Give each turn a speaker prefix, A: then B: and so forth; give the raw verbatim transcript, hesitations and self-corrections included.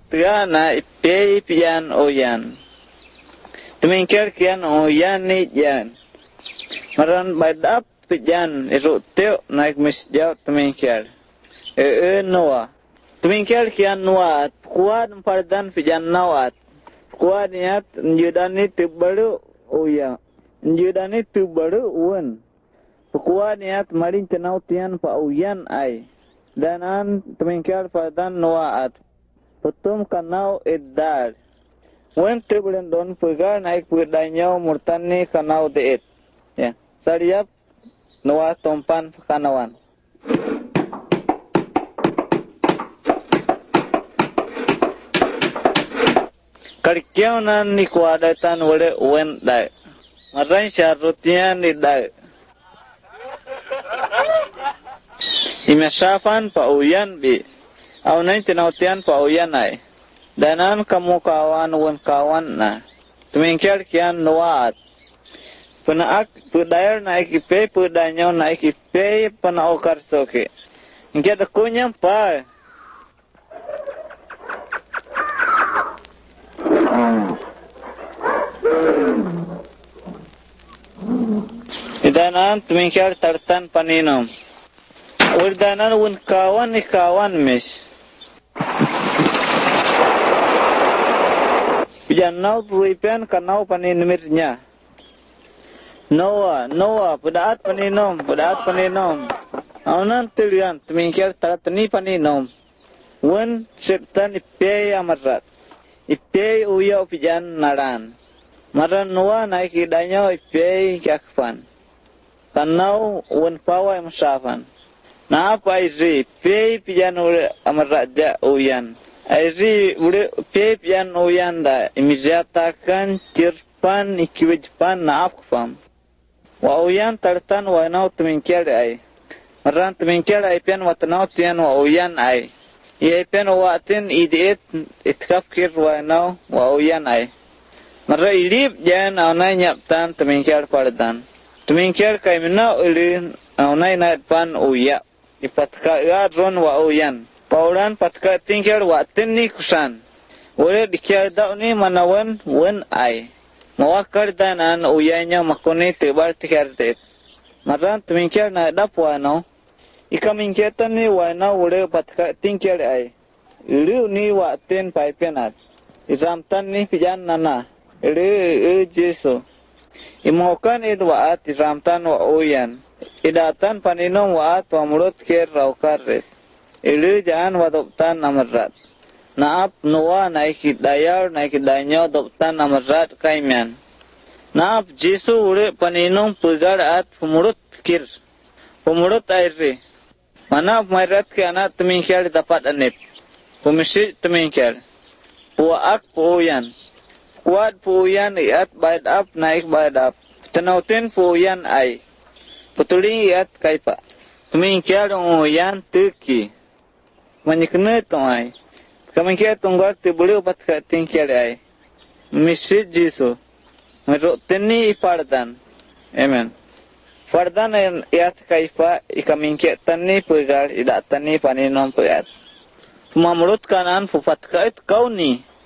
A: tia na ipe pian oyan. Tumingkir kian oyan ni jan. Maran badap pian iruteo naik misjau tumingkir. E e noa. Tumingkir kian noat kuat pardan pian nawat. Kuat niat njudani tibaru oya. Njudani tibaru uan. Kuat niat marin tenau tian pa uyan ai. Danan tumingkir pardan noat. Putum kanau edar. Wen tibulan don pegar naik perdanyau murtani kanau deet. Ya, sariap noa tompan kanawan. Karkiau nan ni kuadatan wale wen dai. Maran syarutian ni dai. Imesyafan pa uyan bi. Au nai tinautian pa uyan ai. Danan kamu kawan wen kawan na. Tumingkir kian nuat. Penaak pedayar naik ipe pedanyau naik ipe penaokar soke. Ingke dakunya pa. Danan tumingkir tartan paninom. Urdanan wen kawan ni kawan mis. Pijanau puipen kanau paninmirnya. Noa, Noa, pedaat paninom, pedaat paninom. Aunan tilian tumingkir taratani paninom. Wen sertan ipe amarat. Ipe uya pijan naran. Maran Noa naik idanya ipe kakfan. Kanau wen pawa emsafan. Na apa izi pe pijan ure amaraja uyan. Izi ure pe pijan uyan da imijatakan cirpan ikiwejpan na afkfam. Wa uyan tartan wa nau tumingkir ai. Maran tumingkir ai pian watanau tian wa uyan ai. Ia pian watin idiet itkafkir wa nau wa uyan ai. Mara ilip jan aunai nyaptan tumingkir pardan. Tumingkir kai mina uli aunai naitpan uya. Ipatka ron wa uyan. Paulan patka tingkir wa tin ni kusan. Ule dikia dau ni manawan wen ai. Mawakar danan uyanya makuni tibar tikar tit. Maran tumingkir na dap wa no. Ika mingketan ni wa no ule patka tingkir ai. Ulu ni wa tin paipenat. Iramtan ni pijan nana. Ulu ulu jesu. Imokan id wa at iramtan wa uyan. Idatan paninom wa at wa mulut kir raukarit. Ilu jangan wa doptan amarat. Naap nuwa naik dayar naik danyo doptan amarat kaimian. Naap jisu ure paninom pegar at pemurut kir. Pemurut airi. Manap mairat ke anak temingkir dapat anip. Pemisi temingkir. Puak puuyan. Kuat puuyan iat baid up naik baid up. Tenautin puuyan ai. Putuling iat kaipa. Tumingkir uyan tuki. Manyikne tuai. Kamingkir tunggal tibuli upat ka tingkir ai. Misi jisu. Meruk tini ipardan. Amen. Fardan iat kaipa ikamingkir tani pegar idak tani paninom pegat. Pemamurut kanan pupat kait kau ni.